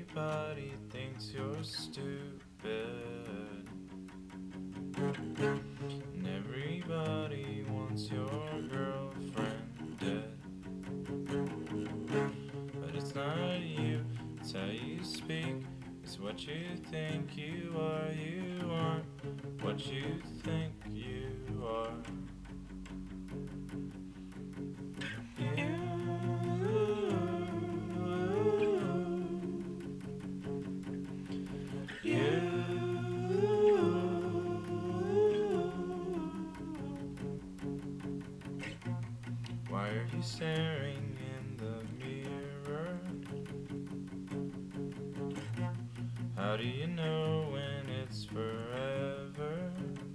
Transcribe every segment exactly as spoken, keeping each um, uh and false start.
Everybody thinks you're stupid, and everybody wants your girlfriend dead. But it's not you, it's how you speak. It's what you think you are. You aren't what you think you are. Why are you staring in the mirror? How do you know when it's forever?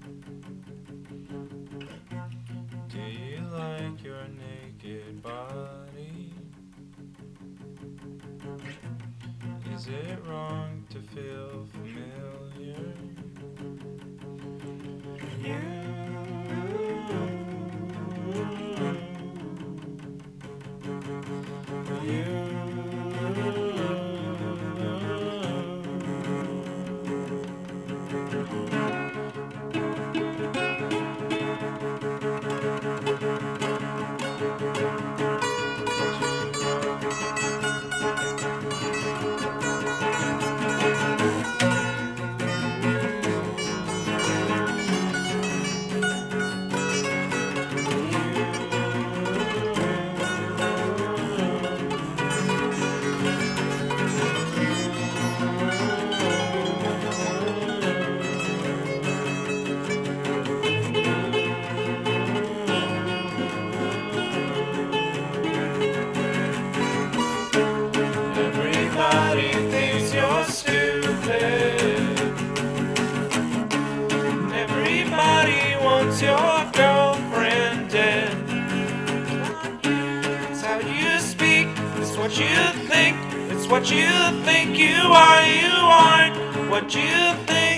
Do you like your naked body? Is it wrong to feel familiar? You Everybody thinks you're stupid, and everybody wants your girlfriend dead. It's how you speak, it's what you think, it's what you think you are. You aren't what you think